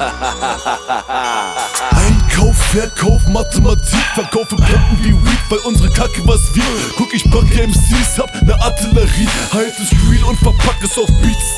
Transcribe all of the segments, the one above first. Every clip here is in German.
Einkauf, Verkauf, Mathematik, verkaufe Platten wie Weed, weil unsere Kacke was wiegt. Guck, ich packe MCs, hab ne Artillerie, halt es real und verpack es auf Beats.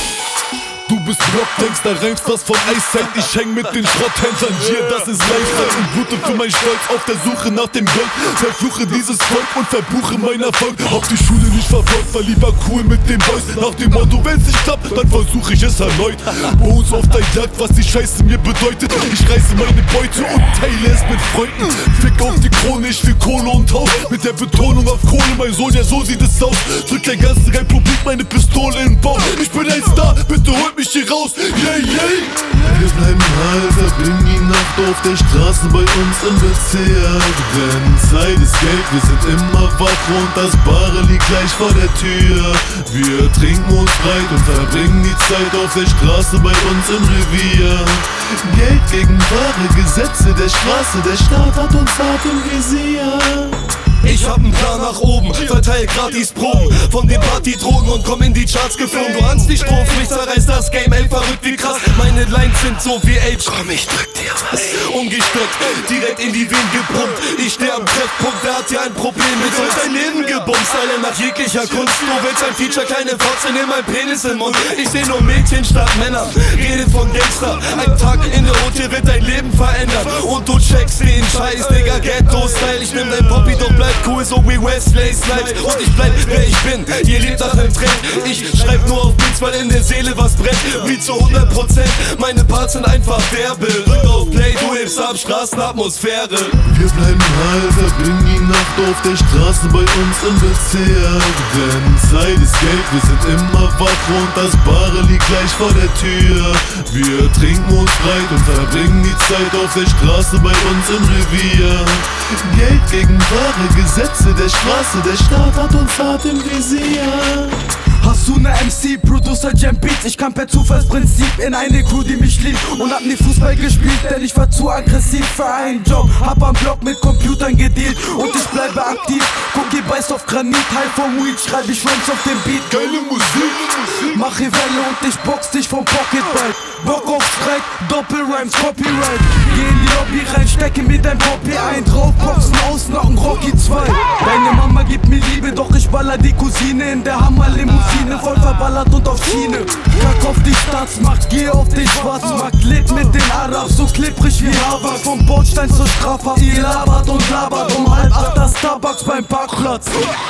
Du bist Block, denkst da reimst was von Eiszeit. Ich häng mit den Schrotthändlern, hier, das ist Lifestyle. Und blute für mein Stolz auf der Suche nach dem Gold. Verfluche dieses Volk und verbuche meinen Erfolg. Hab die Schule nicht verfolgt, war lieber cool mit den Boys. Nach dem Motto, wenn's nicht klappt, dann versuche ich es erneut. Bones auf der Jagd, was die Scheiße mir bedeutet. Ich reiße meine Beute und teile es mit Freunden. Fick auf die Krone, ich will Kohle und Haus. Mit der Betonung auf Kohle, mein Sohn, ja so sieht es aus. Drück der ganzen Republik meine Pistole in den Bauch. Ich bin ein Star, bitte holt mich hier raus, yay, yay! Wir bleiben high, verbringen die Nacht auf der Straße bei uns im Bezirk. Denn Zeit ist Geld, wir sind immer wach und das Bare liegt gleich vor der Tür. Wir trinken uns breit und verbringen die Zeit auf der Straße bei uns im Revier. Geld gegen wahre Gesetze der Straße, der Staat hat uns hart im Visier. Ich hab nen Plan nach oben, verteil gratis Proben von den Partydrogen und komm in die Charts geflogen. Du ahnst die Strophen, ich zerreiß das Game, ey, verrückt wie krass. Meine Lines sind so wie Age. Komm, ich drück dir was. Ungestört, direkt in die Venen gepumpt. Ich steh am Treffpunkt, wer hat hier ein Problem mit uns? Dein Leben gebumst, alle nach jeglicher Kunst. Du willst ein Feature, kleine Fotze, nimm mein Penis im Mund. Ich seh nur Mädchen statt Männer, rede von Gangster. Ein Tag in der Hut, hier wird dein Leben verändern. Und du checkst den Scheiß, Digga, Ghetto-Style. Ich nehm dein Poppy, doch bleib cool, so wie Wesley Snipes. Und ich bleib wer ich bin, ihr lebt nach dem Trend. Ich schreib nur auf Beats, weil in der Seele was brennt. Wie zu 100%, meine Parts sind einfach Werbe. Rück auf Play, du hebst ab, Straßenatmosphäre. Wir bleiben high, verbringen die Nacht auf der Straße bei uns im Bezirk. Denn Zeit ist Geld, wir sind immer wach und das Bare liegt gleich vor der Tür. Wir trinken uns breit und verbringen die Zeit auf der Straße bei uns im Revier. Geld gegen wahre Gesetze der Straße, der Staat hat uns hart im Visier. Hast du ne MC, Producer, Jam Beats? Ich kam per Zufallsprinzip in eine Crew, die mich liebt und hab nie Fußball gespielt, denn ich war zu aggressiv für einen Job. Hab am Block mit Computern gedealt und ich bleibe aktiv. Guck, ihr beißt auf Granit, High vom Weed, schreib ich Rhymes auf den Beat. Geile Musik! Mach hier Welle und ich box dich vom Pocketball. Bock auf Strike, Doppelrhymes, Copyright. Geh in die Lobby rein, stecke mir dein Poppy ein. Draufboxen, ausnocken, Rocky 2. Deine Mama gibt mir Liebe, doch ich baller die Cousine in der Hammerlimousine. Voll verballert und auf Schiene. Kack auf die Staatsmacht, geh auf den Schwarzmarkt. Lebt mit den Arabs, so klipprig wie Harvard. Vom Bordstein zur Strafhaft, ihr labert und labert. Um 7:30 das Starbucks beim Parkplatz.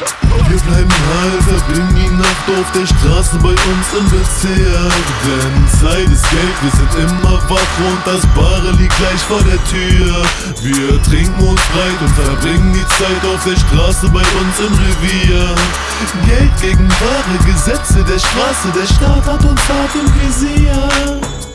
Wir bleiben high, verbringen die Nacht auf der Straße bei uns im Bezirk. Denn Zeit ist Geld, wir sind immer wach und das Bare liegt gleich vor der Tür. Wir trinken uns breit und verbringen die Zeit auf der Straße bei uns im Revier. Geld gegen wahre Gesetze der Straße, der Staat hat uns hart im Visier.